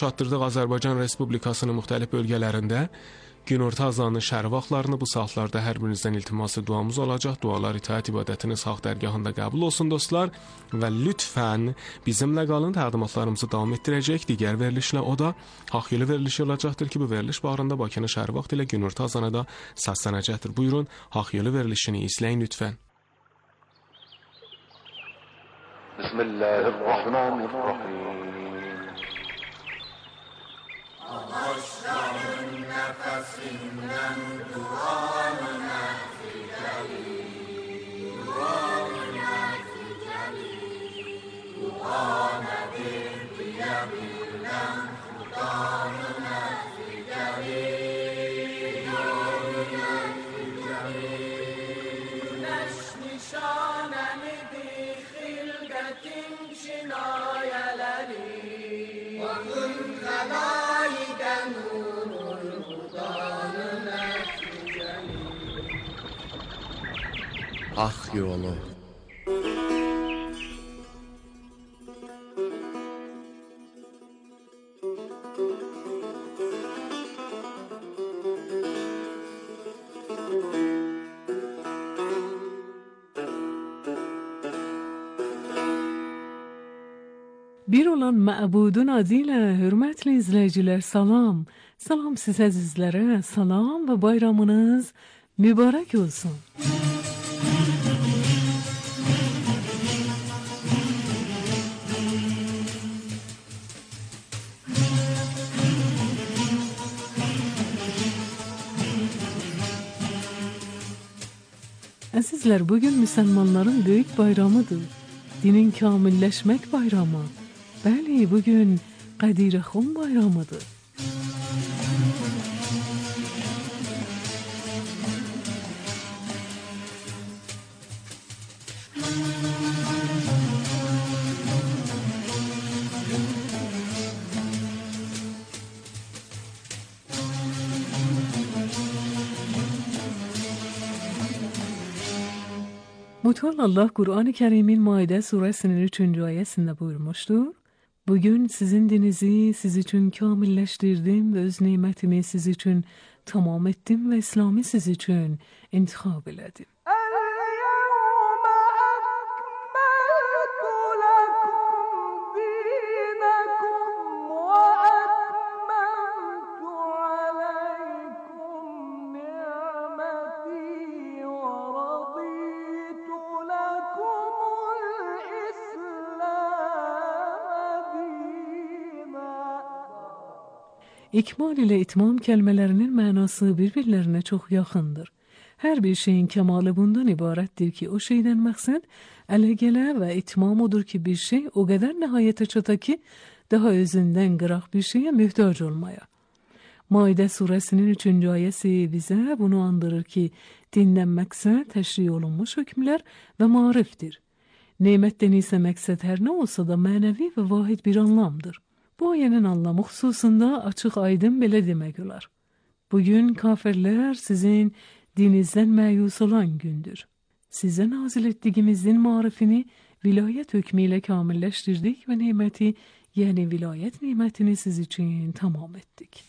Çatdırdıq Azərbaycan Respublikasının müxtəlif bölgələrində günorta azanının şərq vaxtlarını bu saatlarda hər birinizdən iltiması duamız olacaq. Dualar itaət ibadətiniz haqq dərgahında qəbul olsun dostlar və lütfən bizimlə qalın, təqdimatlarımızı davam etdirəcək. Digər verilişlə o da haqq yolu verilişi olacaqdır ki, bu veriliş bağrında Bakının şərq vaxtı ilə günorta azana da səslənəcəkdir. Buyurun, haqq yolu verilişini izləyin lütfən. Bismillahirrahmanirrahim. Ağaçların nefesinden duanına ficali, duanına ficali, duanedir diyebilmem Kur'anına ficali, duanına ficali. Güneş nişanemidir hilbetin çinayeleri, bakın kalayden nurul hudanına ficali. Hak yolu. Bir olan ma'budun adıyla hürmetli izleyiciler salam. Salam siz azizlere salam ve bayramınız mübarek olsun. Azizler, bugün Müslümanların büyük bayramıdır. Dinin kamilleşmek bayramı. Bəli, bugün Qədirəxan bayramıdır. Mutal Allah Kur'an-ı Kerim'in Maide suresinin 3. ayetinde buyurmuştur. Bugün sizin dininizi siz için kamilleştirdim ve öz nimetimi siz için tamam ettim ve İslam'ı siz için intihab elədim. İkmal ile itmam kelimelerinin manası birbirlerine çok yakındır. Her bir şeyin kemalı bundan ibarettir ki o şeyden maksat elegele ve itmam odur ki bir şey o kadar nihayete çata ki daha özünden kırak bir şeye mühtaç olmaya. Maide suresinin 3. ayeti bize bunu andırır ki dinden maksat teşri olunmuş hükümler ve mariftir. Nimetten ise maksat her ne olsa da manevi ve vahid bir anlamdır. Bu ayenin anlamı hususunda açık aydın belə demek olar. Bugün kafirler sizin dininizden məyus olan gündür. Size nazil ettiğimizin marifini vilayet hükmüyle kamilleştirdik ve nimeti yani vilayet nimetini siz için tamam ettik.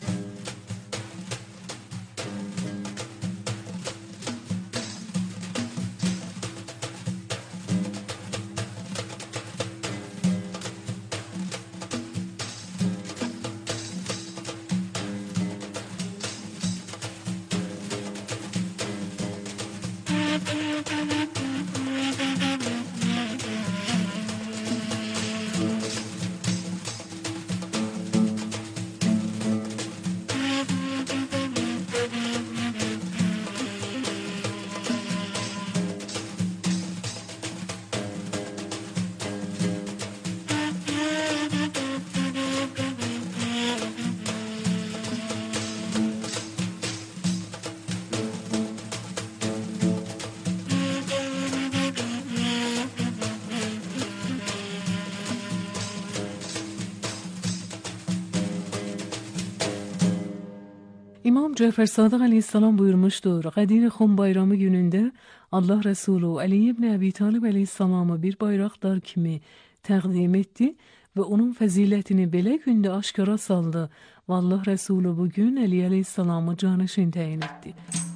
İmam Cafer Sadık Aleyhisselam buyurmuştur. Qədirəxan bayramı günündə Allah Resulü Ali ibn Abi Talib Aleyhisselam'a bir bayrak dar kimi təqdim etdi və onun fəzilətini belə gündə aşkara saldı və Allah Rəsulü bugün Əli əleyhissalamı canişin təyin etdi.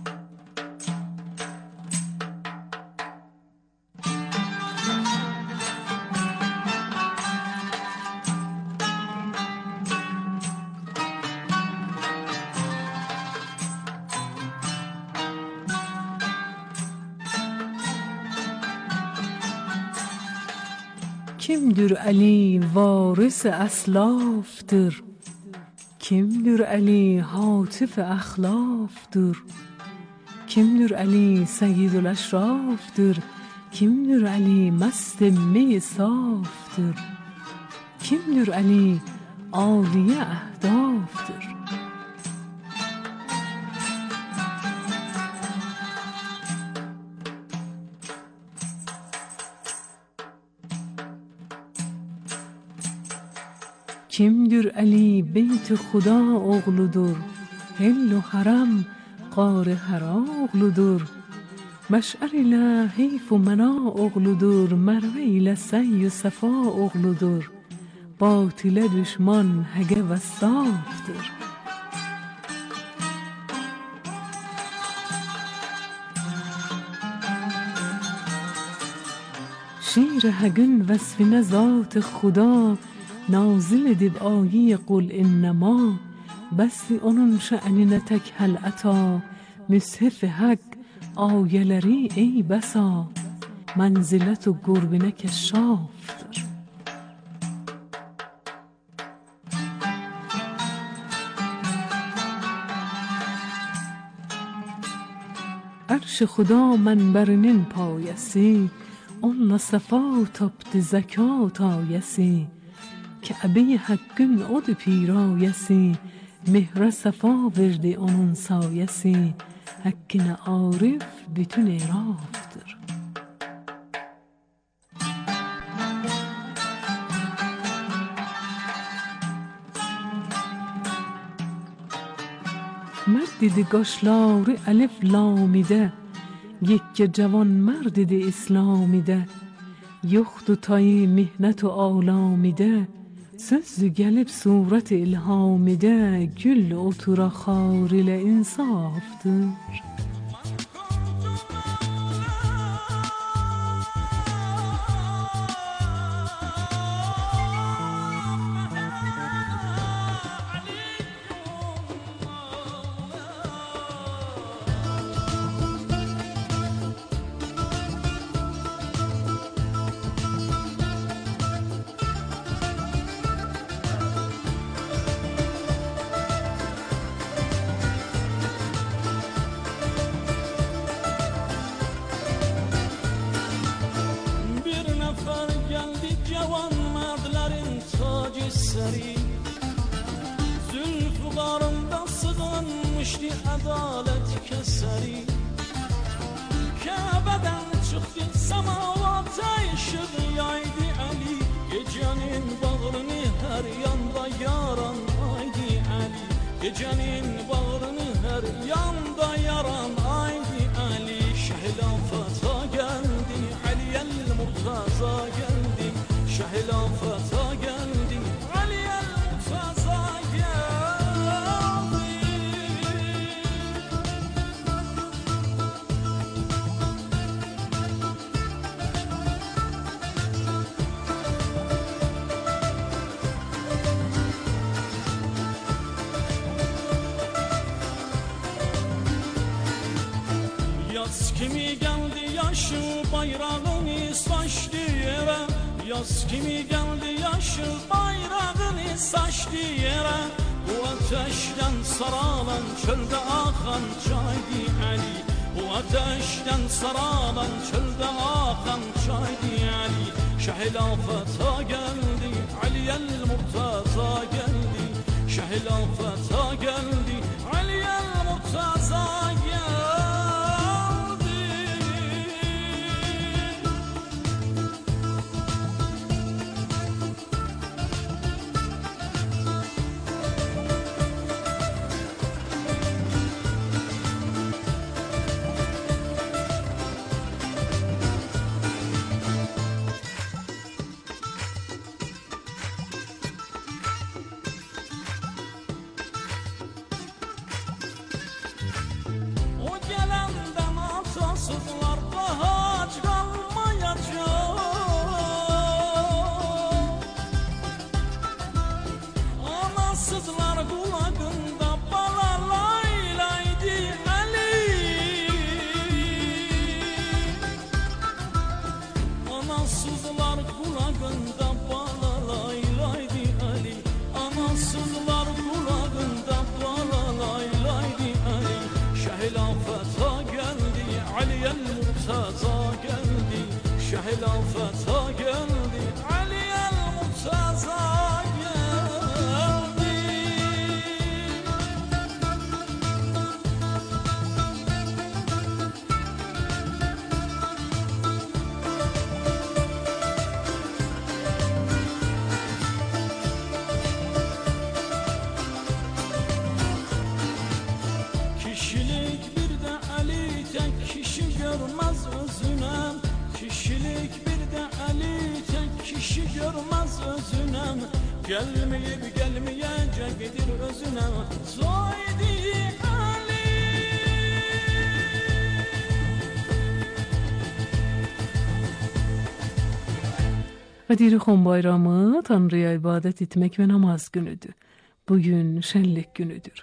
Kimdir Ali varis aslaftır? Kimdir Ali hatif ahlafdır? Kimdir Ali seyyidül eşraftır? Kimdir Ali mest mi saftır? Kimdir Ali aliye ahdaftır? Kimdir Ali beyt Xuda oğludur? Hell و haram qar hara oğludur. Məş'ər ilə heyf و mena oğludur. Mərvə ilə səy و səfa oğludur. Batilə düşman həqə və safdır. شیر həqin vəsfinə zat Xuda نازل دب آیی قل انما بسی onun şə'ninə tək həl əta müshif haqq ayələri ey bəsa mənzilət-u qurbinə kəşşafdır. Ərş Xuda mənbərinin payəsi onunla səfa tapdı zəkat ayəsi Kəbə haqqın odur pirayəsi Mehrə səfa verdi onun sayəsi Haqqinə arif bütün erafdır. Mərd idi qaşları əlif lamidə Yekkə cavan mərd idi İslamidə Yoxdur tayı mihnət و alamidə Sözü gəlib surət ilhamidə Gül otura xar ilə insafdır. Zülfüqarında sığınmışdı adalet keseri Kəbədən çıxdı səmavata işıq yaydı Ali Gecənin bağrını hər yanda yaran aydı Ali Gecənin bağrını hər yanda yaran aydı Ali Şəhilafata gəldi Ali el-Murtaza gəldi Şəhilafata gəldi Ali el-Murtaza Yaz kimi gəldi yaşı bayrağını saçdı yerə Yaz kimi gəldi yaşı bayrağını saçdı yerə Bu ateşdən saralan çöldə axan çaydı Ali Bu ateşdən saralan çöldə axan çaydı Ali Şəhilafata gəldi Ali el-Murtaza gəldi Şəhilafata gəldi Ali el-Murtaza gəldi Anasızlar qulağında balalaylaydı Ali. Anasızlar qulağında balalaylaydı Ali. Anasızlar qulağında balalaylaydı Ali. Şehilafeta geldi Ali'yel Murtaza geldi. Şehilafeta geldi Ali'yel Murtaza geldi. Kişilik bir de Ali tek kişi görmez özüne. Kişilik bir de Ali tek kişi görmez özüne. Gelmeyip gelmeyecektir özüne. Zaydi Ali. Qədir-xum bayramı Tanrıya ibadət etmək və namaz günüdür. Bugün şənlik günüdür.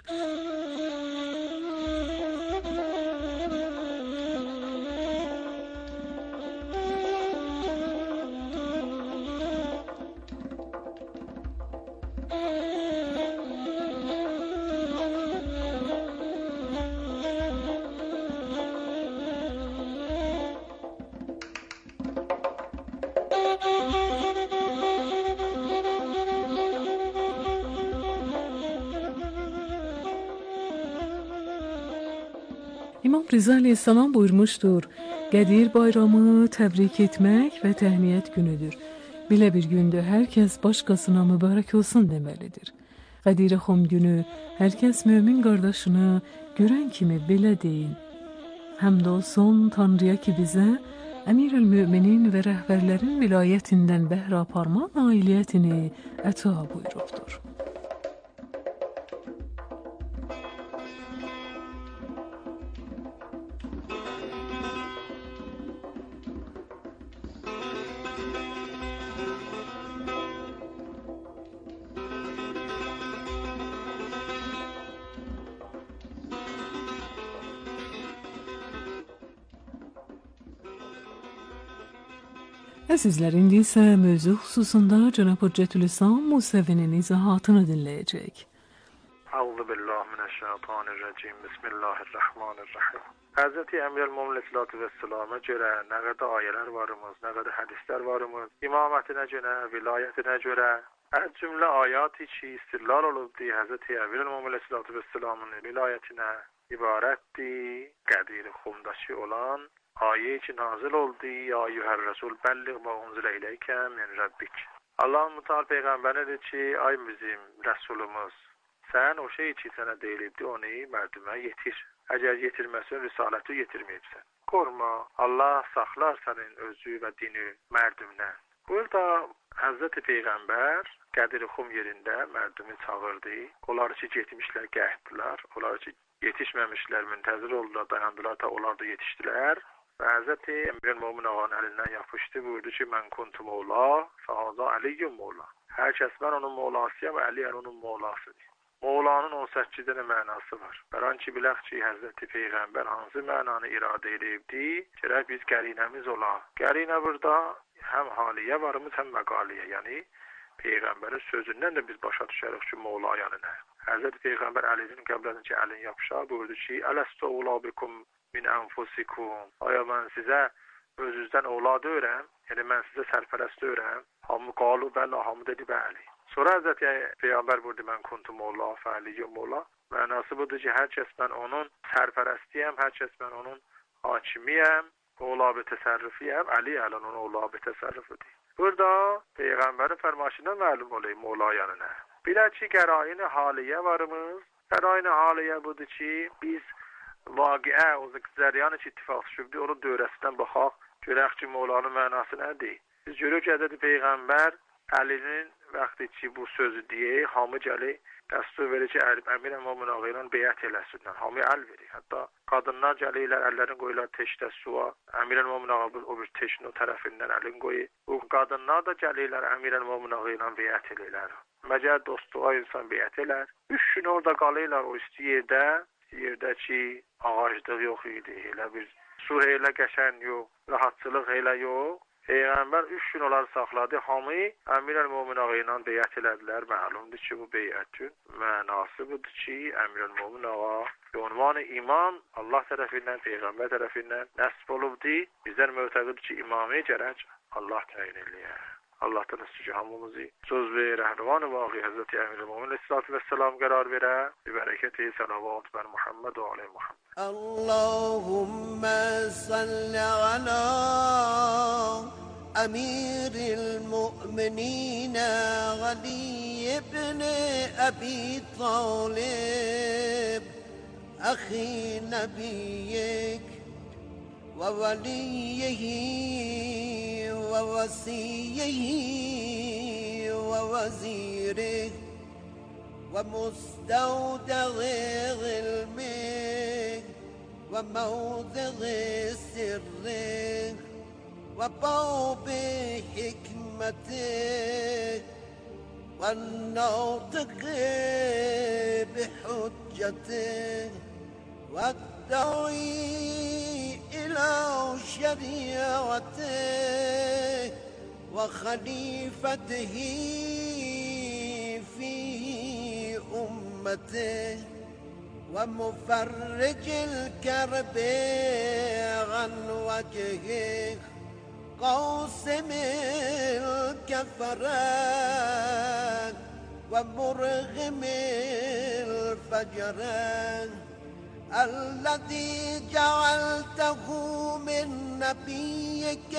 İmam Rıza Aleyhisselam buyurmuştur, Qədir bayramı təbrik etmək və təhniyət günüdür. Belə bir gündə hər kəs başqasına mübarək olsun deməlidir. Qədir-xum günü hər kəs mömin qardaşını görən kimi belə deyin. Həmd olsun Tanrıya ki bizə Əmir-ül-Müminin və rəhbərlərin vilayətindən bəhr aparma nailiyyətini əta buyurubdur. Əzizlər, indi isə mövzu xüsusunda Cənab Hüccətülislam Musəvinin izahatını dinləyəcək. Euzubillahimineşşeytanirracim. Bismillahirrahmanirrahim. Hazreti Əmir-el-Mömin Aleyhisselam'a görə nə qədər ayələr varımız, nə qədər hədislər varımız, imamətinə görə, vilayətinə görə, cümlə ayat-ı ki istilal olubdi Hazreti Əmir-el-Mömin Aleyhisselam'ın vilayətinə ibarətdir. Qədir-xumdakı olan ayet ki nazil oldu ya eyyuhər Resul belliğ ma unzile ileyke min rabbik. Allah-u Teala peyğəmbərə dedi ki, ay bizim Resulümüz, sən o şey ki sənə deyilibdi onu mərdümə yetir. Əgər yetirməsən risaləti yetirməyibsən. Qorma, Allah saxlar sənin özü və dini mərdümdən. Burada Hazreti Peyğəmbər Qədir-xum yerində mərdümü çağırdı. Onlar ki getmişlər, gəhdilər. Onlar ki yetişməmişlər, müntəzir oldular, dayandılar da onlar da yetişdilər. Və Hz. Əmir-el-Mömin ağanın əlindən yapışdı, buyurdu ki, mən kuntu Mevla, fəhaza Əliyyum Mevla. Hər kəs mən onun Mevlasıyam, Əli onun Mevlasıdır. Mevlanın 18 dənə mənası var. Bəran ki, bilək ki, Hz. Peyğəmbər hansı mənanı iradə edibdi, gərək biz qərinəmiz ola. Qərinə burada həm haliyə varımız, həm məqaliyə, yəni Peyğəmbərin sözündən də biz başa düşərik ki, Mevla yəni nə? Hz. Peyğəmbər Əlinin qəblədən ki, Əlin yapışa, buyurdu ki, Ələstə ulabikum min anfusikum. Aya mən sizə özünüzdən ovlad öyrəm, yəni mən sizə sərpərəst öyrəm. Hamı qalu bələ, hamı dedi bəli. Sonra Hz. Peyğəmbər buyurdu, mən kuntum Mevla fəaliyyum Mevla. Mənası budur ki, hər kəs mən onun sərpərəstiyəm, hər kəs mən onun hakimiyəm, ovlab-ı təsərrüfiyəm, Əli onun ovlab-ı təsərrüfüdür. Burada Peyğəmbərin fərmaşından məlum olayım Mevla yəni nə? Bilək ki, qərain-i haliyə varımız. Qərain-i haliyə budur ki, biz vaqiə, o zəryanı ki ittifaq şübdi, onun dövrəsindən baxaq, görək ki, Mevlanın mənası nədir? Biz görürük ki, Həzrəti Peyğəmbər Əlinin vaxtı ki, bu sözü deyək, hamı gəli dəstur verir ki, Əmir-el-Mömin ağa ilə beyət eləsinlər, hamı əl verir. Hətta qadınlar gəlirlər, əllərini qoyurlar teşdə suya, Əmir-el-Mömin ağa o bir teşin o tərəfindən əlini qoyur. Bu qadınlar da gəlirlər, Əmir-el-Mömin ağa ilə beyət eləyirlər. Məcəl dostluğa insan beyət elər. 3 gün orada qalırlar o isti yerdə ki, ağaclıq yox idi, elə bir su elə qəşəng yox, rahatçılıq elə yox. Peyğəmbər 3 gün onları saxladı. Hamı Əmirəl-Mömin ağa ilə beyət elədilər. Məlumdur ki, bu beyətin mənası budur ki, Əmirəl-Mömin ağa ünvan imam Allah tərəfindən, Peyğəmbər tərəfindən nəsb olubdur. Bizlər mötəqid ki, imamı gərək Allah təyin eləyər. Allah'tan istici hamımızı söz ve rehvan-ı vâhi Hazreti Emir'l-Mümin Aleyhisselatü Vesselam karar vere. Bir bereketi salavat ver Muhammed ve aleyhi Muhammed. Allahümme salli ala Emir'l Müminin Ali ibn Abi Talib Akhi Nebiyyik ve veliyyihi ووصيه ووزيره ومستودع علمه وموضع سره وباب حكمته والناطق بحجته والداعي إلى شريعته وخليفته في أمته ومفرج الكرب عن وجهه قاسم الكفران ومرغم الفجران الذي جعلته من نبيك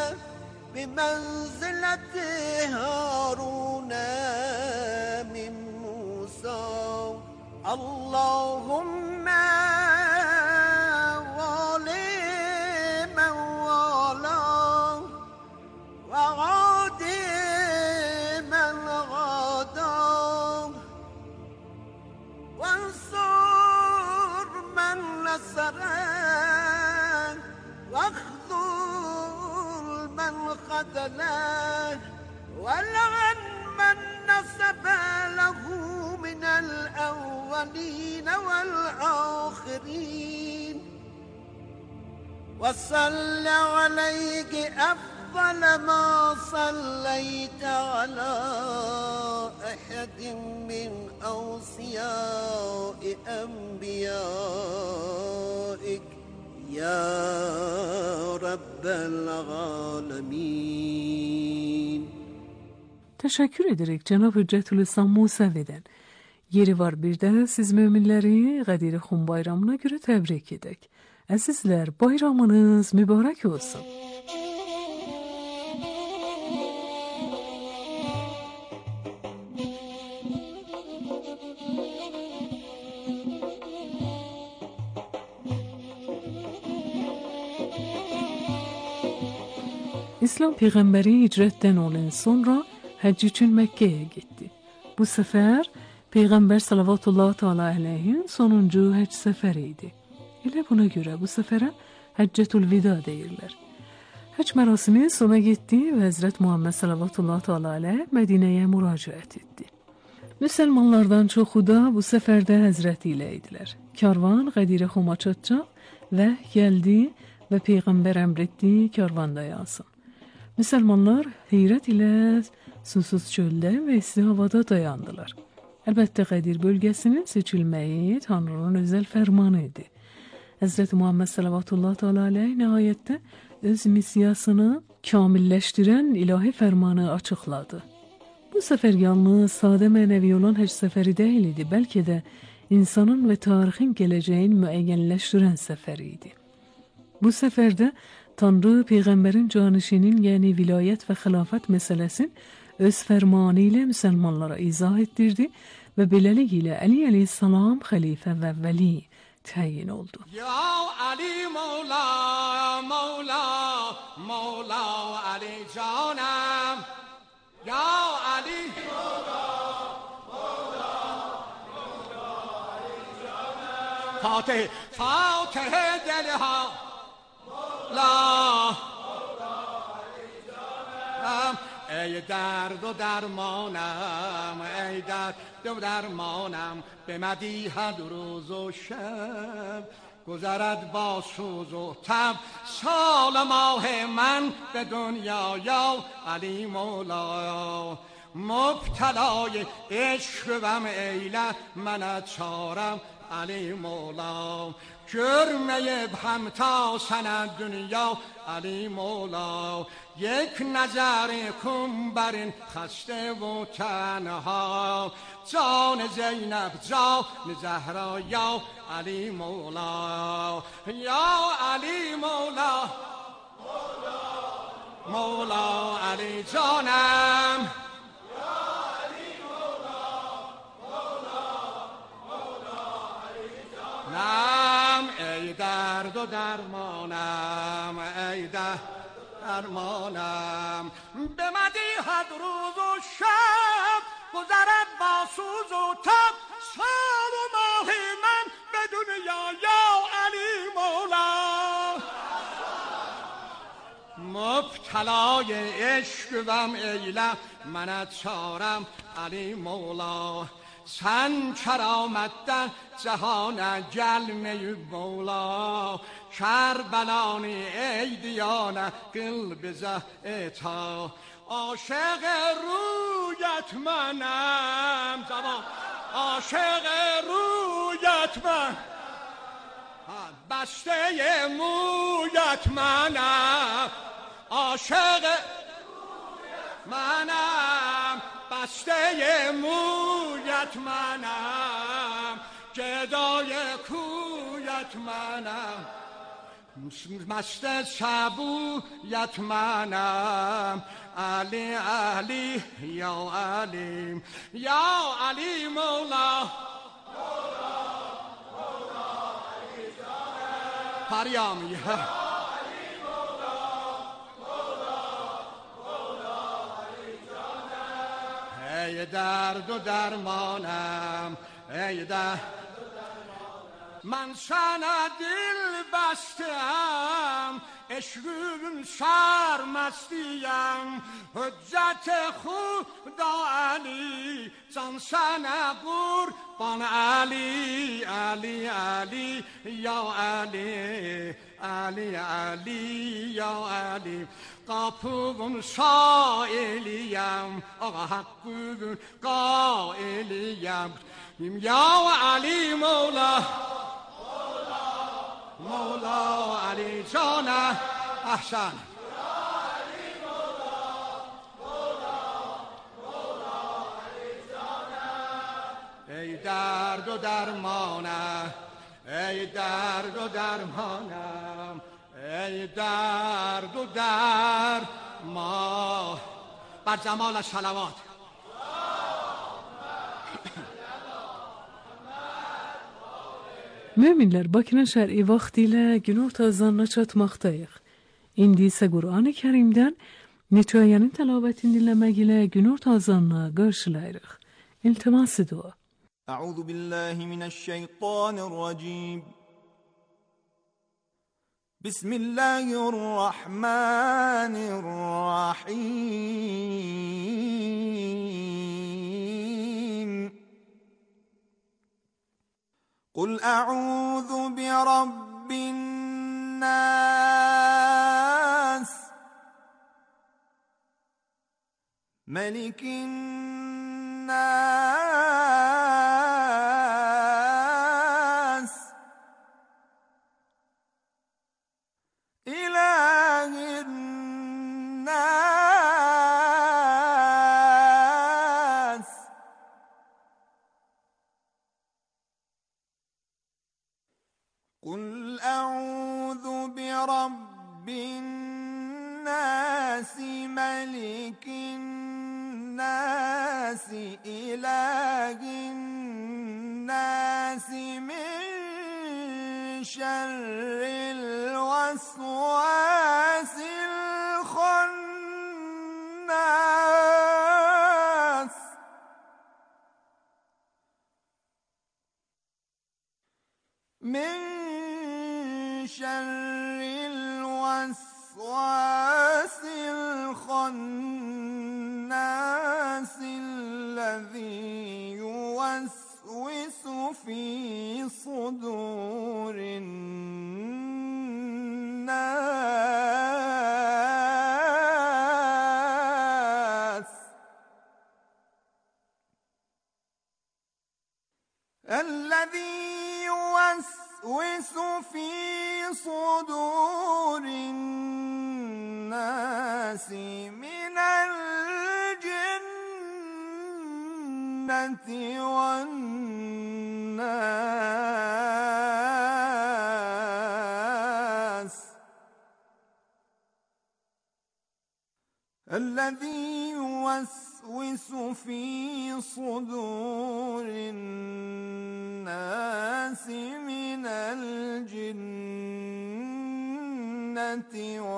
بمنزلة هارون من موسى اللهم والي من والاه وعادي من عاداه وانصر من نصره واخذل من خذله ولعن من نسب له من الأولين والآخرين وصل عليك أفضل ما صليت على أحد من أوصياء أنبيائك يا رب العالمين. Təşəkkür edirik cənab Hüccətül-İslam Musəvidən. Yeri var bir də siz möminləri Qədir Xum bayramına görə təbrik edək. Əzizlər, bayramınız mübarək olsun. İslam Peyğəmbəri hicrətdən olan sonra həcc üçün Məkkəyə getdi. Bu səfər Peyğəmbər sallallahu teala əleyhin sonuncu həcc səfəri idi. Elə buna görə bu səfərə Həccətül Vida deyirlər. Həcc mərasimi sona getdi və Həzrət Muhammed sallallahu teala əleyh Mədinəyə müraciət etdi. Müsəlmanlardan çoxu da bu səfərdə Həzrəti ilə idilər. Karvan Qədir Xuma çatacaq və gəldi və Peyğəmbər əmr etdi karvan dayansın. Müsəlmanlar heyrət ilə susuz çöldə və isti havada dayandılar. Əlbəttə Qədir bölgəsinin seçilməyi Tanrının özəl fərmanı idi. Həzrət Muhammed sallallahu teala əleyh nəhayətdə öz missiyasını kamilləşdirən ilahi fərmanı açıqladı. Bu səfər yalnız sadə mənəvi olan həcc səfəri deyil idi, bəlkə də insanın və tarixin gələcəyin müəyyənləşdirən səfəri idi. Bu səfərdə Tanrı Peyğəmbərin canişinin, yəni vilayət və xilafət məsələsin öz fərmanı ilə müsəlmanlara izah etdirdi və beləliklə Əli əleyhissalam xəlifə və vəli təyin oldu. Ya Ali Mevla, Mevla, Mevla Ali canım. Ya Ali Mevla, Mevla, Mevla Ali canım. Fatih, Fatih deliha. La ای درد و درمانم، ای درد و درمانم، به مدیحت روز و شب، گذرد با سوز و تب سال ماه من به دنیا یا علی مولا. مبتلای عشقم ایله منت چارم علی مولا. جرمه هم تا سند دنیا علی مولا. یک نظر کن بر این خسته و تنها، جان زینب جان زهرا یا علی مولا. یا علی مولا، مولا علی جانم، ای درد و درمانم، ای درمانم، به مدیحت روز و شب، گذرد با سوز و تب سال و ماه من به دنیا یا علی مولا. مبتلای عشقم ایله منت چارم علی مولا. سن کرامت در جهان جلمه مولا. کربلانی ای دیانه گل بزه تا، عاشق رویت منم زبان، عاشق رویت من، بسته مویت منم، عاشق منم، بسته مویت منم، گدای کویت منم، مست شبویت منم. علی علی یا علی، یا علی مولا. پریام ای درد و درمانم، ای درد من سنه دل بستم، عشقم سرمستیم، حجت خدا علی، جان سنه قربان علی. علی علی یا علی، علی علی یا علی. قاپوم سائلیم، آقا حقوم قائلیم، یا علی مولا، مولا علی جانه احسن. ای درد و درمانم، ای درد و درمانم، ای درد و درمان. بر جمال صلوات. Müminler Bakı'nın şer'i vaxtilə günorta azanına çatmaqdayıq. İndi isə Qur'an-ı Kərimdən Neçayənin təlavətini dinləmək ilə günorta azanına qarşılayırıq. İltiması dua. Əuzu billahi minəşşeytanirracim. Bismillahirrahmanirrahim. قل أعوذ برب الناس ملك الناس إله الناس قل أعوذ برب الناس ملك الناس إله الناس من شر الوسواس الخناس من شر الوسواس الخناس الذي يوسوس في صدور الناس الذي يوسوس في صدور الناس من الجنة والناس الذي يوسوس في صدور الناس من الجنة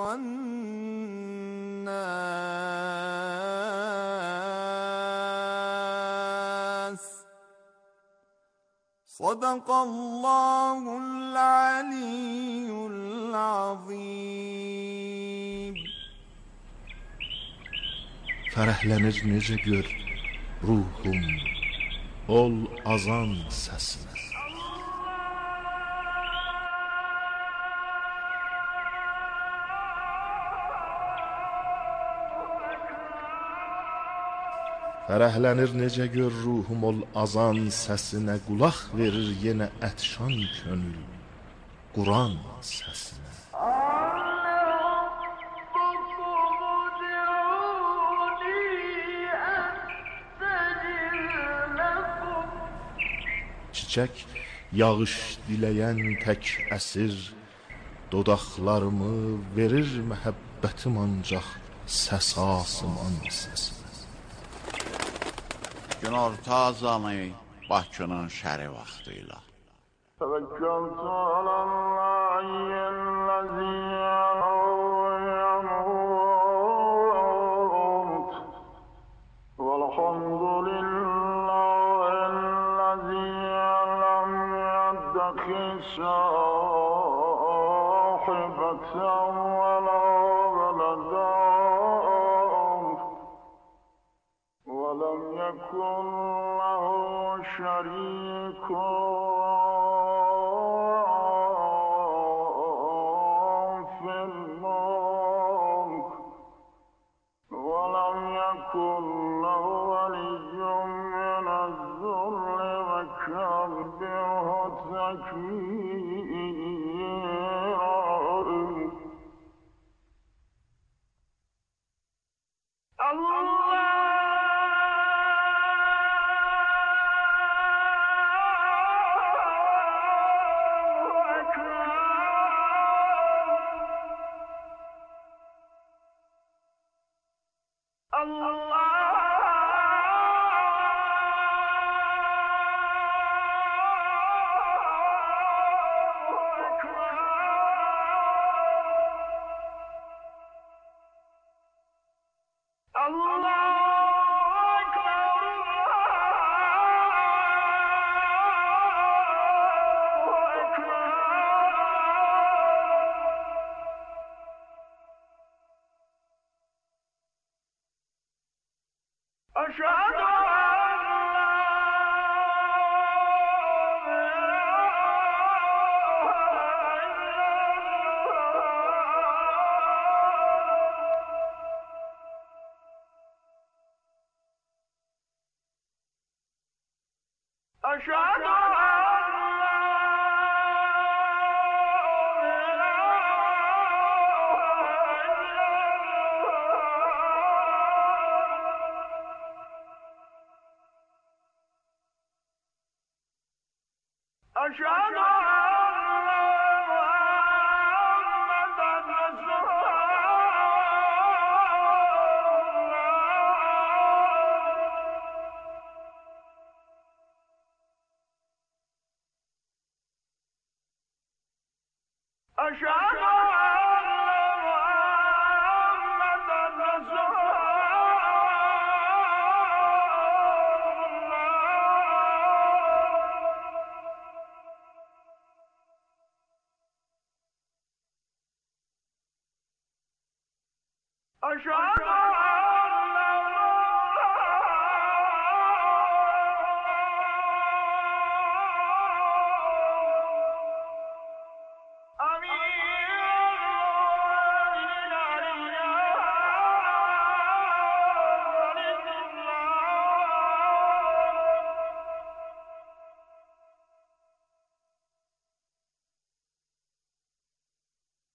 والناس صدق الله العلي العظيم. Fərəhlənir necə gör ruhum ol azan səsinə. Fərəhlənir necə gör ruhum ol azan səsinə, qulaq verir yenə ətşan könül Quran səsinə. Çiçək yağış diləyən tək əsir, dodaqlarımı verir məhəbbətim ancaq səs asıman səsinə. Günorta azanı Bakının şəri vaxtıyla. Təvəkkəltü aləllahiyyəl-ləzi yəmut vəlhamdülillahəl-ləzi ləm yəddəxi sahibətən və la vələdən və ləm yəkun ləhu şərikun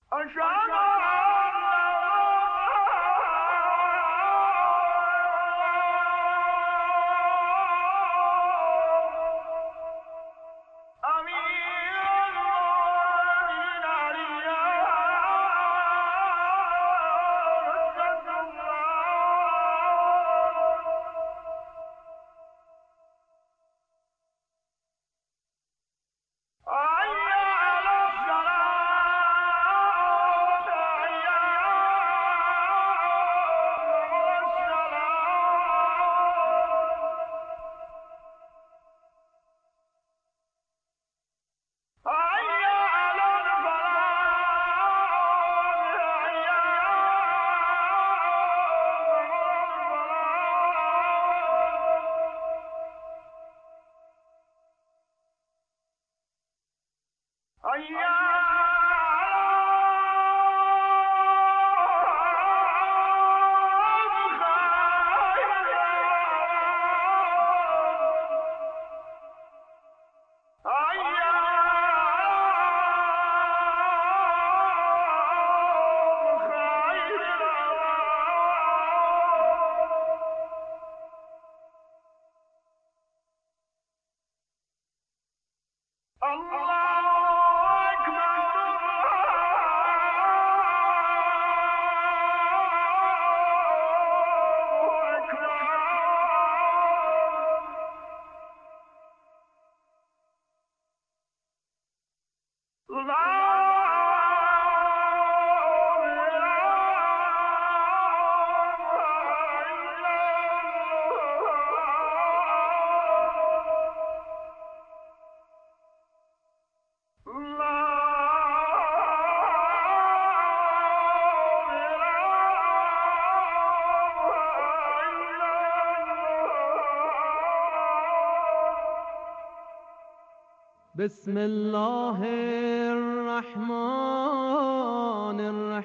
بسم الله الرحمن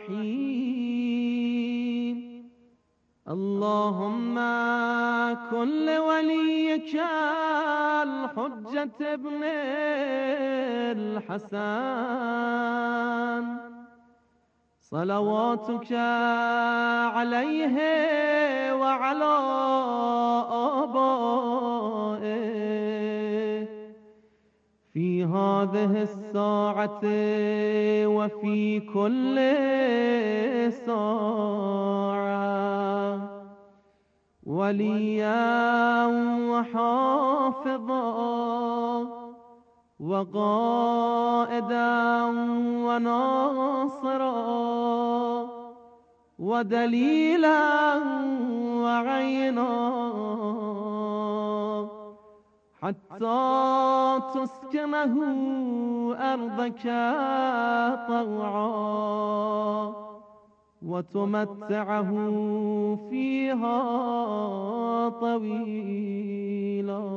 الرحيم اللهم كن لوليك الحجة ابن الحسن صلواتك عليه وعلى آبائه في هذه الساعة وفي كل ساعة وليا وحافظا وقائدا وناصرا ودليلا وعينا حتى تسكنه أرضك طوعا وتمتعه فيها طويلا.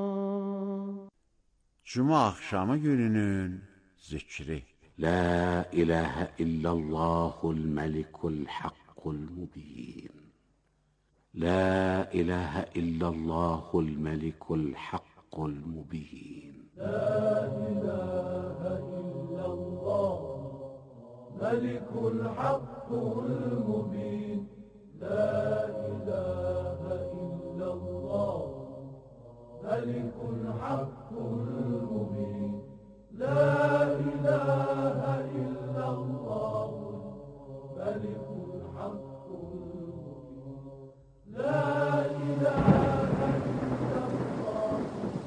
Cuma akşamı gününün zikri. La ilahe illallahul melikul hakkul mubin. La ilahe illallahul melikul hakkul mubin. La ilahe illallah melikul hakkul mubin. La ilahe illallah melikul hakkul mubin. La ilahe illallah melikul hakkul mubin. La ilahe illallah.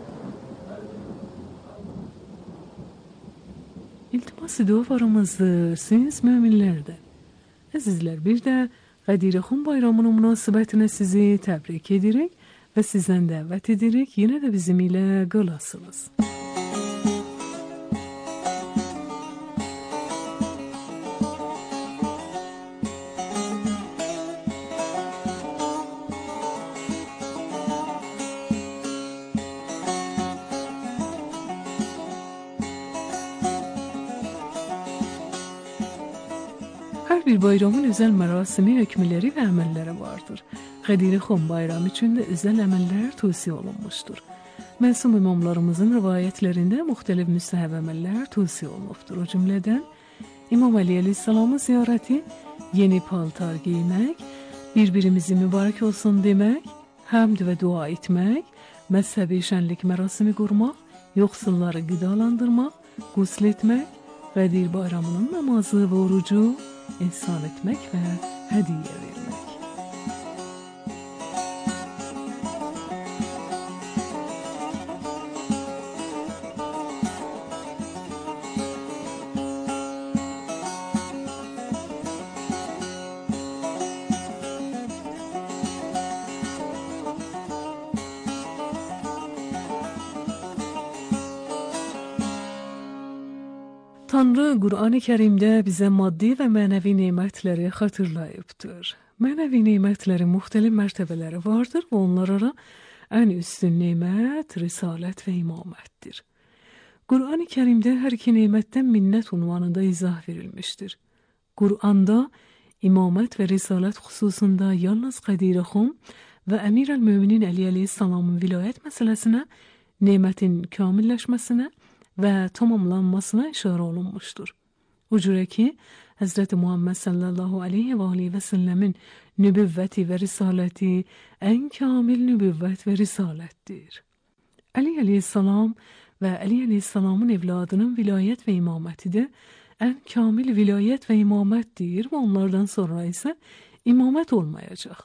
İltimas dualarımızdır siz müminlərdə. Əzizlər, bir də Qədirəxan bayramının münasibətinə sizi təbrik edirik və sizdən dəvət edirik, yenə də bizim ilə qalasınız. Hər bir bayramın özəl mərasimi, hökmləri və əməlləri vardır. Qədirəxan bayramı üçün də özəl əməllər tövsiyə olunmuşdur. Məsum imamlarımızın rivayətlərində müxtəlif müstəhəb əməllər tövsiyə olunubdur. O cümlədən İmam Ali Aleyhisselam'ın ziyareti yeni paltar giymek, birbirimizi mübarek olsun demek, hamd ve dua etmek, mezhebi şenlik merasimi kurmak, yoksulları gıdalandırmak, gusletmek, Qədir bayramının namazı ve orucu ihsan etmek ve hediye vermek. Tanrı Kur'an-ı Kerim'de bize maddi ve manevi nimetleri hatırlayıptır. Manevi nimetlerin muhtelif mertebeleri vardır ve onlara en üstün nimet, risalet ve imamettir. Kur'an-ı Kerim'de her iki nimetten minnet unvanında izah verilmiştir. Kur'an'da imamet ve risalet hususunda yalnız Qədir-i ve Emir-el-Müminin Ali Aleyhisselam'ın vilayet meselesine, nimetin kamilleşmesine ve tamamlanmasına işare olunmuştur. O cüre ki Hazreti Muhammed sallallahu aleyhi ve aleyhi ve sellemin nübüvveti ve risaleti en kamil nübüvvet ve risalettir. Ali Aleyhisselam ve Ali Aleyhisselam'ın evladının vilayet ve imameti de en kamil vilayet ve imamettir ve onlardan sonra ise imamet olmayacak.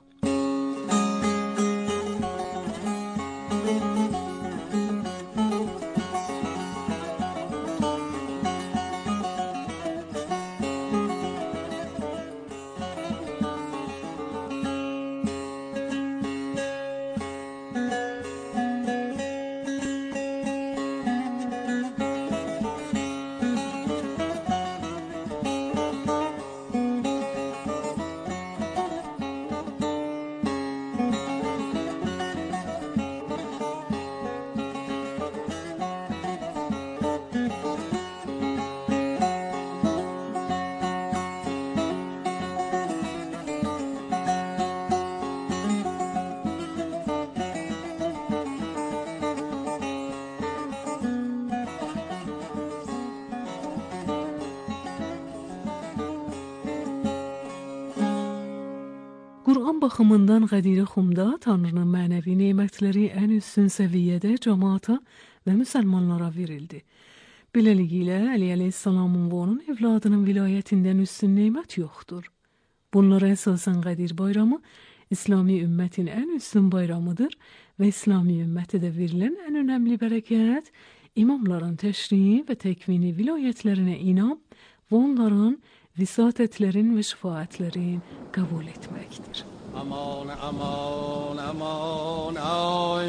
Kur'an baxımından Qədir-i Tanrının mənəvi nemətləri ən üstün səviyyədə cəmaata və müsəlmanlara verildi. Beləliklə, Ali Aleyhisselamın və onun evladının vilayətindən üstün nemət yoxdur. Bunlara əsasən Qədir bayramı İslami ümmətin ən üstün bayramıdır və İslami ümməti də verilən ən önəmli bərəkət imamların təşrihi və təkvini vilayətlərinə inam və onların visatətlərin və şifaətlərin qəbul etməkdir. Aman, aman, aman, ay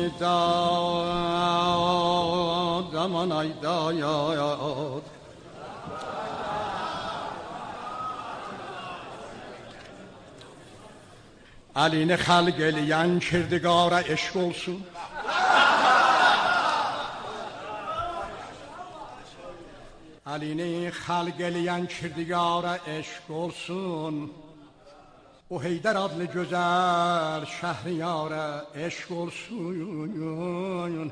dad, aman, ay dad. Əlini xəlq eləyən kirdigara eşq olsun. Əlini xəlq eləyən kirdigara eşq olsun. O Heydər adlı gözəl şəhriyara eşq olsun.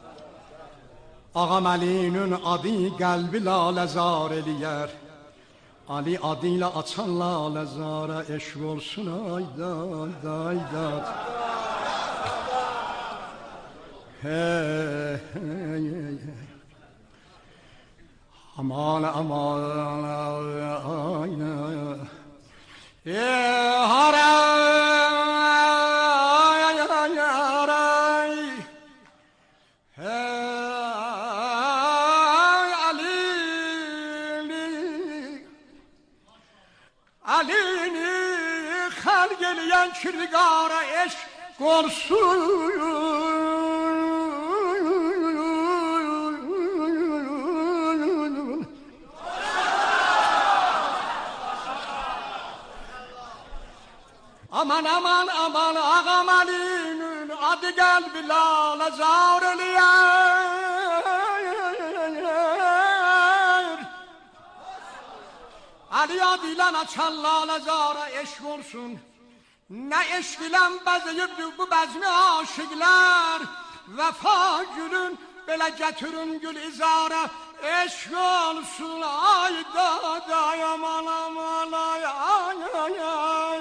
Ağam Əlinin adı qəlbi laləzar eləyər. Ali adıyla açan laləzara eşq olsun. Ay dad, ay dad. Hey, hey, hey. Aman, aman, ay, Alini xəlq eləyən kirdigara eşq olsun. Aman, aman, aman, ağam Ali'nin adı qəlbi laləzar eləyər. Ali adıyla açan laləzara eşq olsun. Nə eşq ilə bəzəyibdir bu bəzmi aşıqlər. Vəfa gülün Belə gətirin gül izara eşq olsun ay daday aman aman ay ay ay ay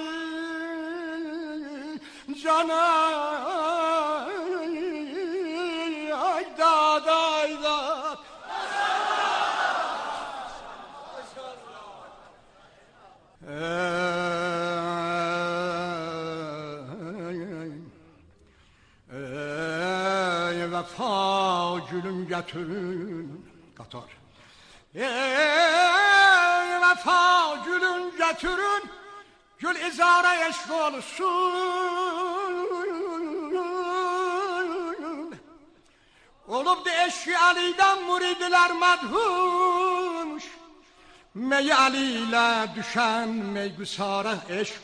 canay ay daday da Vefa gülüm getirin Qatar. Vefa gülüm getirin gül izara eşq olsun. Olub da eşki Ali'den muridler medhuş. Mey Ali ile düşen meygusara eşq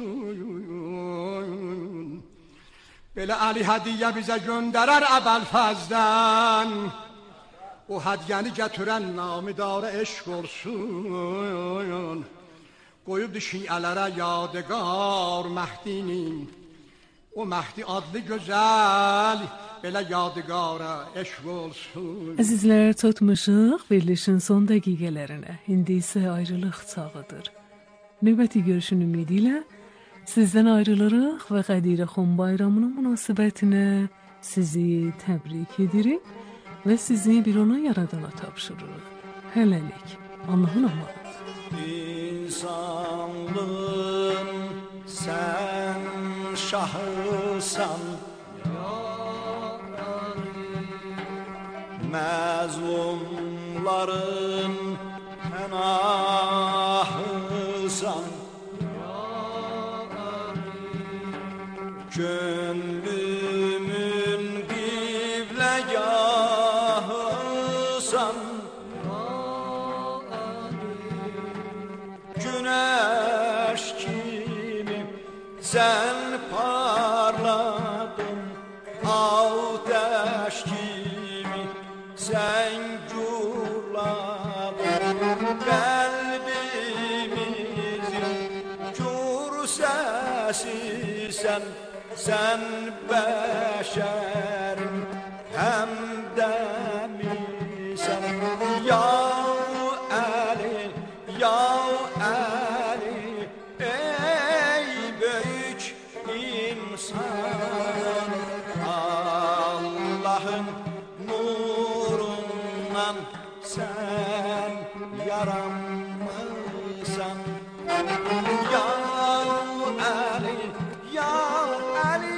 olsun. Belə Ali hədiyyə bizə göndərər Əbəlfəzdən. O hədiyyəni gətirən namidara eşq olsun. Qoyubdu şiələrə yadigar Məhdinin. O Məhdi adlı gözəl belə yadigarə eşq olsun. Əzizlər, tutmuşuq verilişin son dəqiqələrinə. İndi isə ayrılıq çağıdır. Növbəti görüşün ümidi ilə sizdən ayrılırıq və Qədirə Xon bayramının münasibətinə sizi təbrik edirik və sizi bir ona yaradana tapşırırıq. Hələlik, Allahın amanı. İnsanlığın sən şahısan, məzlumların pənahısan, gönlümün qibləgahısan, güneş kimi sen parladın, ateş gibi sen gurladın, kalbimizin gur sesi sen beşerim hem de misin ya Ali, ya Ali, ey büyük insan, Allah'ın nurundan sen yaranmışsan. Ya Ali, ya Ali,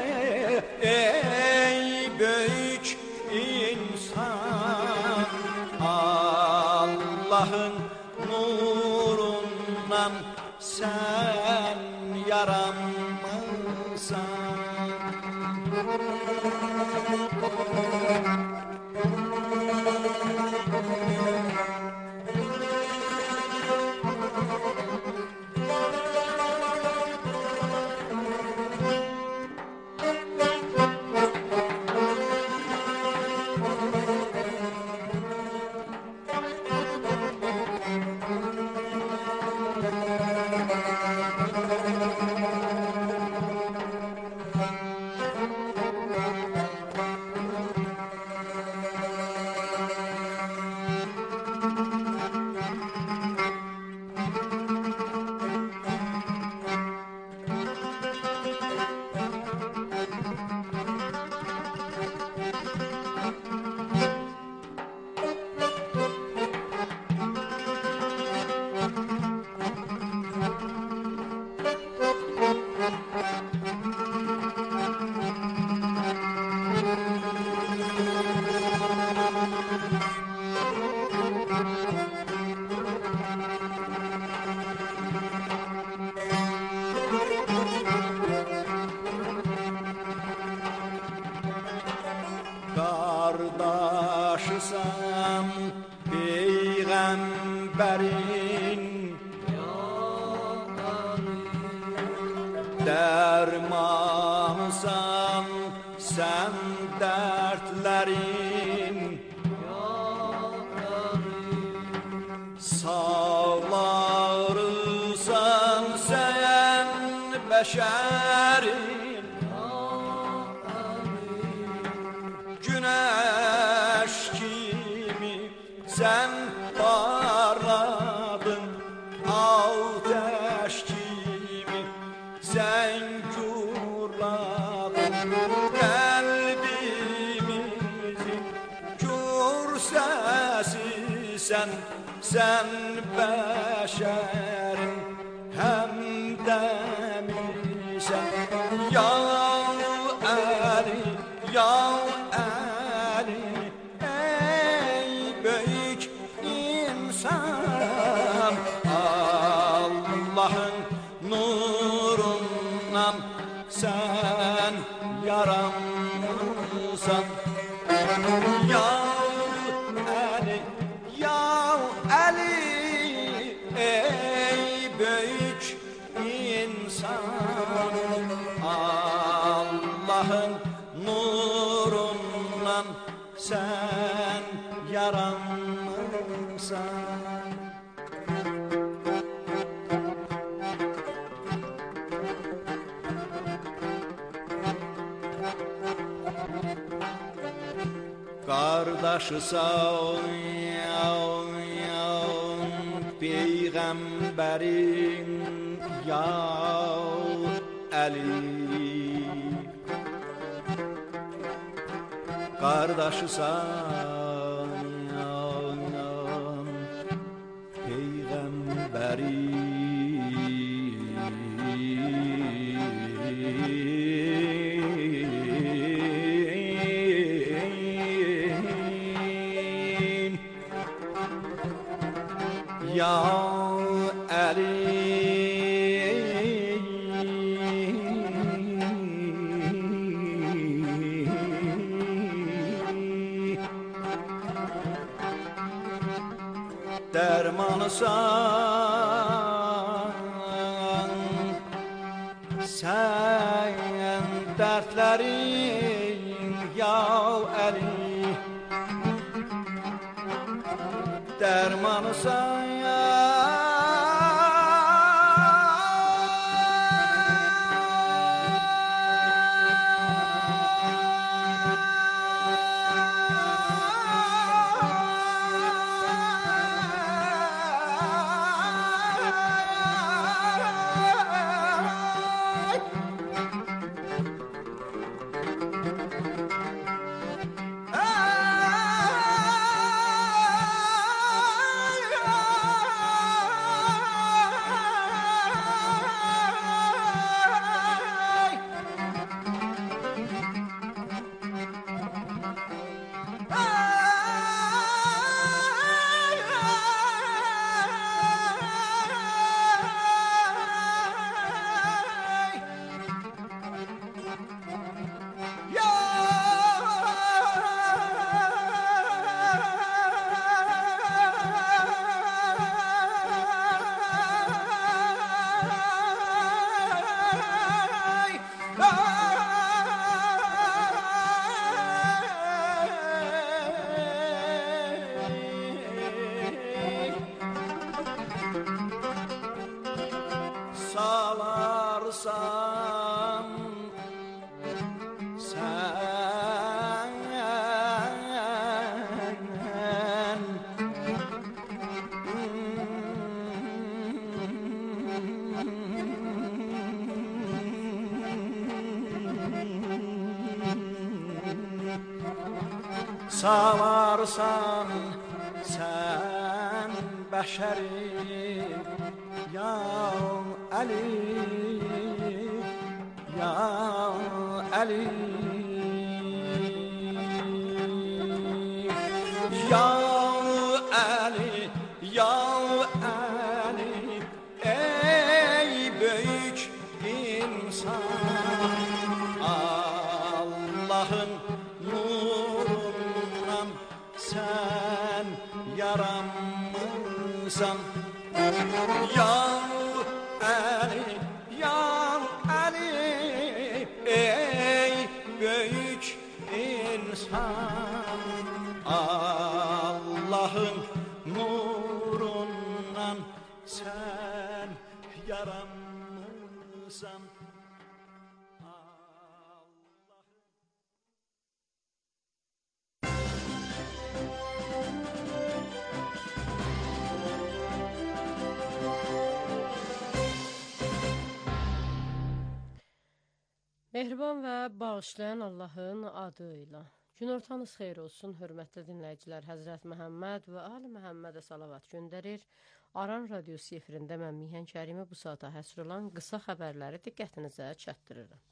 ey büyük insan, Allah'ın nurundan sen yaranmışsan. Kardeşsam peygamberin, dermanısan sen dertlerin, sağlarısan sen beşerin, güneş sen parladın ateş gibi, sen kurladın kalbimizi, kur sesi sen beşerin hemdemisin. Ya Ali, ya Ali, ey büyük insan, Allah'ın nurundan sen yaranmışsan. Ya Ali, ya Ali, ey büyük insan, Allah'ın nurundan sen yaranmışsan. Kardeşisan peygamberin ya Ali, kardeşisan peygamberin ya Ali. Dermanısan sen dertlerin ya Ali, dermanısan salarsan sen salarsan sen beşeri ya Ali, ya Ali, ya Ali, ya Ali, ey büyük insan, Allah'ın nurundan sen yaranmışsan. Ya Ali, ya Ali, ey büyük insan, Allah'ın nurundan sen yaranmışsan. Mehriban və bağışlayan Allahın adı ilə. Günortanız xeyir olsun, hörmətli dinləyicilər. Həzrət Məhəmməd və Ali Məhəmmədə salavat göndərir. Aran radiosu efirində mən Mihan Kərimi bu saata həsr olan qısa xəbərləri diqqətinizə çatdırırım.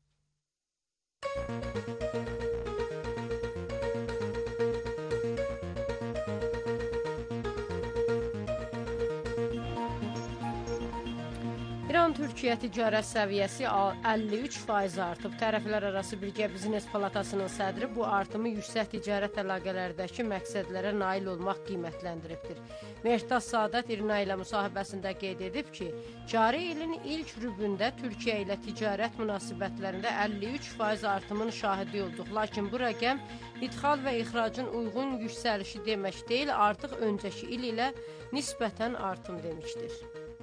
İran-Türkiyə ticarət səviyyəsi 53% artıb. Tərəflər arası birgə biznes palatasının sədri bu artımı yüksək ticarət əlaqələrdəki məqsədlərə nail olmaq qiymətləndiribdir. Mehtaz Saadət İrna ilə müsahibəsində qeyd edib ki, cari ilin ilk rübündə Türkiyə ilə ticarət münasibətlərində 53% artımın şahidi olduq. Lakin bu rəqəm idxal və ixracın uyğun yüksəlişi demək deyil, artıq öncəki il ilə nisbətən artım deməkdir.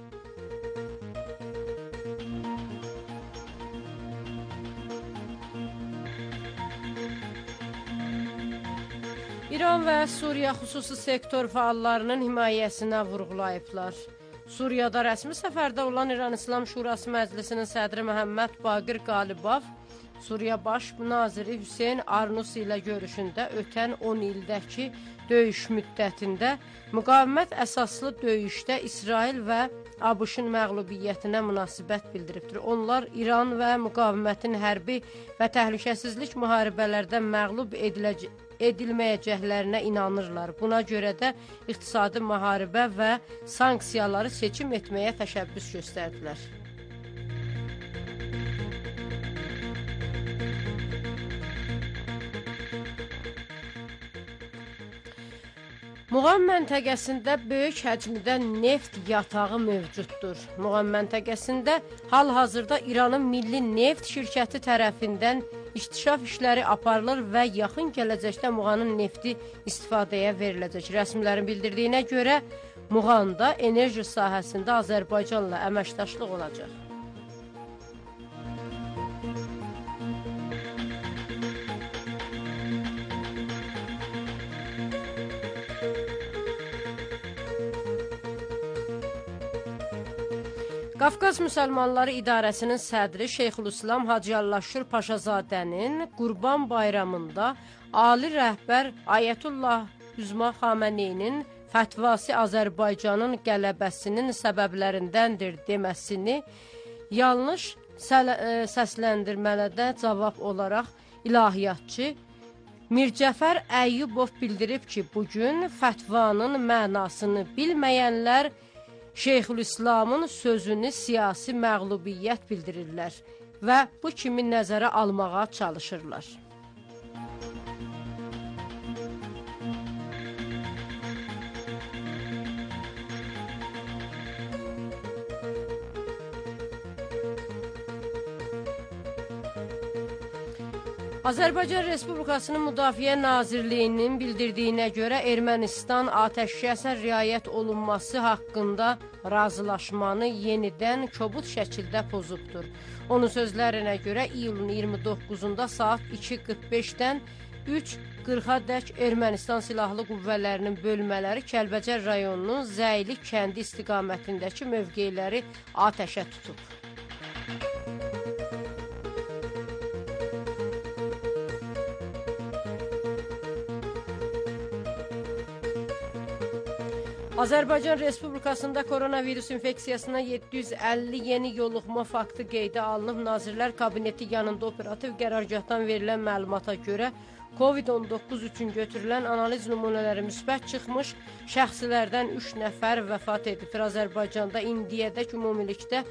İran və Suriya xüsusi sektor fəallarının himayəsinə vurğulayıblar. Suriyada rəsmi səfərdə olan İran İslam Şurası Məclisinin sədri Məhəmməd Baqir Qalibov, Suriya Baş naziri Hüseyn Arnusi ilə görüşündə ötən 10 ildəki döyüş müddətində müqavimət əsaslı döyüşdə İsrail və ABŞ-ın məğlubiyyətinə münasibət bildiribdir. Onlar İran və müqavimətin hərbi və təhlükəsizlik müharibələrdə məğlub edilməyəcəklərinə inanırlar. Buna görə də iqtisadi müharibə və sanksiyaları seçim etməyə təşəbbüs göstərdilər. Muğam məntəqəsində böyük həcmdə neft yatağı mövcuddur. Muğam məntəqəsində hal-hazırda İranın Milli Neft Şirkəti tərəfindən İktişaf işləri aparılır və yaxın gələcəkdə Muğanın nefti istifadəyə veriləcək. Rəsmilərin bildirdiyinə görə Muğanda enerji sahəsində Azərbaycanla əməkdaşlıq olacaq. Qafqaz Müsəlmanları İdarəsinin sədri Şeyxülislam Hacıyallaşur Paşazadənin Qurban Bayramında Ali rəhbər Ayətullah Üzma Xameneyinin fətvası Azərbaycanın qələbəsinin səbəblərindəndir deməsini yanlış səsləndirmələrdə cavab olaraq ilahiyyatçı Mircəfər Əyyubov bildirib ki, bugün fətvanın mənasını bilməyənlər Şeyxülislamın sözünü siyasi məğlubiyyət bildirirlər və bu kimi nəzərə almağa çalışırlar. Azərbaycan Respublikasının Müdafiə Nazirliyinin bildirdiyinə görə Ermənistan atəşkəsə riayət olunması haqqında razılaşmanı yenidən kobud şəkildə pozubdur. Onun sözlərinə görə iyulun 29-da saat 2:45-dən 3:40-dək Ermənistan Silahlı Qüvvələrinin bölmələri Kəlbəcər rayonunun Zəylik kəndi istiqamətindəki mövqeləri atəşə tutub. Azərbaycan Respublikasında koronavirus infeksiyasına 750 yeni yoluxma faktı qeydə alınıb. Nazirlər Kabineti yanında operativ qərargahdan verilən məlumata görə COVID-19 üçün götürülən analiz nümunələri müsbət çıxmış, şəxsilərdən 3 nəfər vəfat edib. Azərbaycanda indiyədək ümumilikdə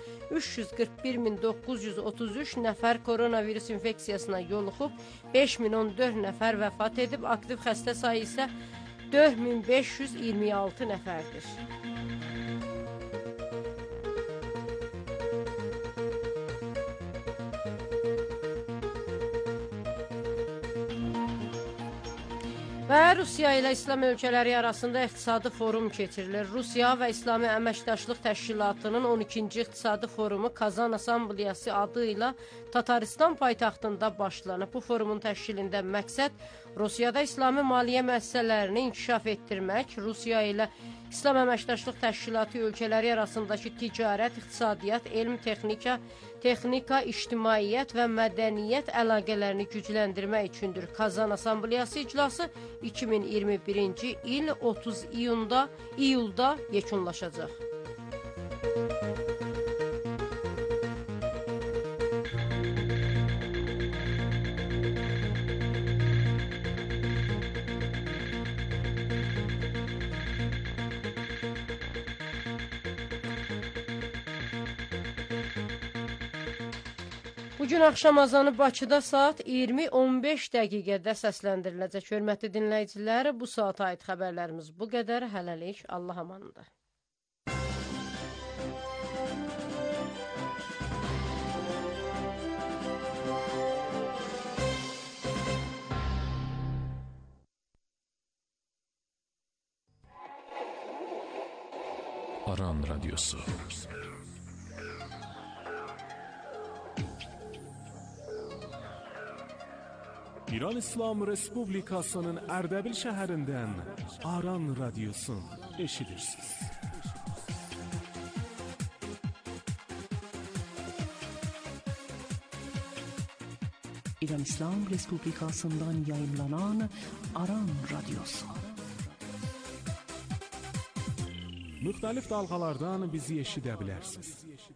341.933 nəfər koronavirus infeksiyasına yoluxub, 5014 nəfər vəfat edib, aktiv xəstə sayı isə 4526 nəfərdir. Və Rusiya ilə İslam ölkələri arasında iqtisadi forum keçirilir. Rusiya və İslami Əməkdaşlıq Təşkilatının 12-ci iqtisadi forumu Kazan Assambleyası adı ilə Tataristan paytaxtında başlanıb. Bu forumun təşkilində məqsəd Rusiyada İslami maliyyə müəssisələrini inkişaf etdirmək, Rusiya ilə İslam Əməkdaşlıq Təşkilatı ölkələri arasındakı ticarət, iqtisadiyyat, elm, texnika, ictimaiyyət və mədəniyyət əlaqələrini gücləndirmək üçündür. Kazan Assambleyası iclası 2021-ci il 30 iyulda yekunlaşacaq. Bugün axşam azanı Bakıda saat 20:15 dəqiqədə səsləndiriləcək. Hörmətli dinləyicilər, bu saata aid xəbərlərimiz bu qədər. Hələlik, Allah amanında. Aran Radyosu. İran İslam Respublikasının Ərdəbil şəhərindən Aran Radyosu eşidirsiniz. İran İslam Respublikasından yayımlanan Aran Radyosu. Müxtəlif dalğalardan bizi eşidə bilərsiniz.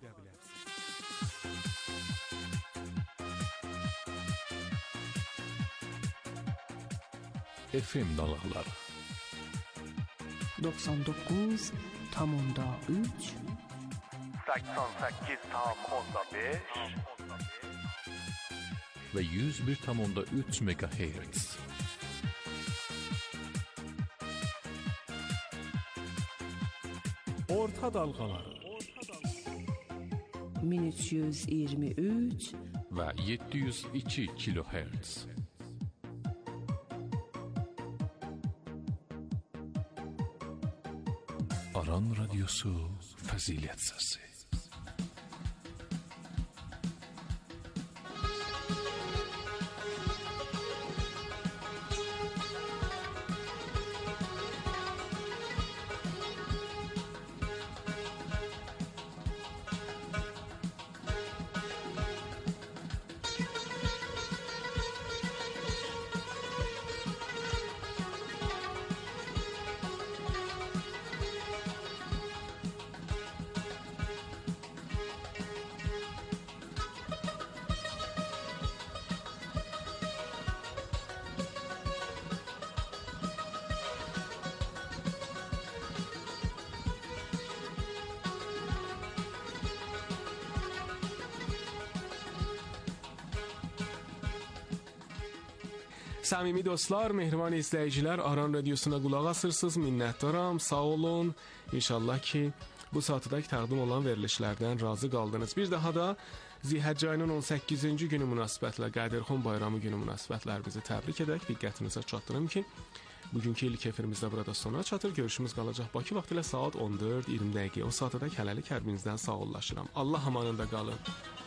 FM dalğaları 99.3 88.5 ve 101.3 MHz. Orta dalğaları 1323 ve 702 kHz. Aran Radyosu Fəzilət Səsi. Səmimi dostlar, mehriban izləyicilər, Aran Radiosuna qulaq asırsınız. Minnətdaram, sağ olun. İnşallah ki, bu saatdakı təqdim olan verilişlərdən razı qaldınız. Bir daha da Zilhəcc ayının 18-ci günü münasibətlə Qədirxan bayramı günü münasibətlərimizi təbrik edək. Diqqətinizə çatdırım ki, bugünkü ilk efirimizdə burada sona çatır. Görüşümüz qalacaq Bakı vaxtilə saat 14:20 dəqiqə. O saatdakı hələlik hər birinizdən sağollaşıram. Allah amanında qalın.